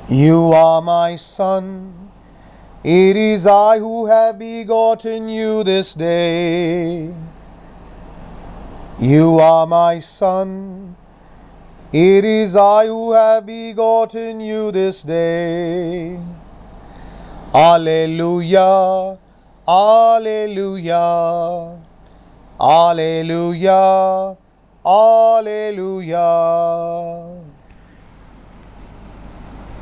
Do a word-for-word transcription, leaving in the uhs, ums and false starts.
You are my son. It is I who have begotten you this day. You are my son. It is I who have begotten you this day. Alleluia, Alleluia, Alleluia, Alleluia.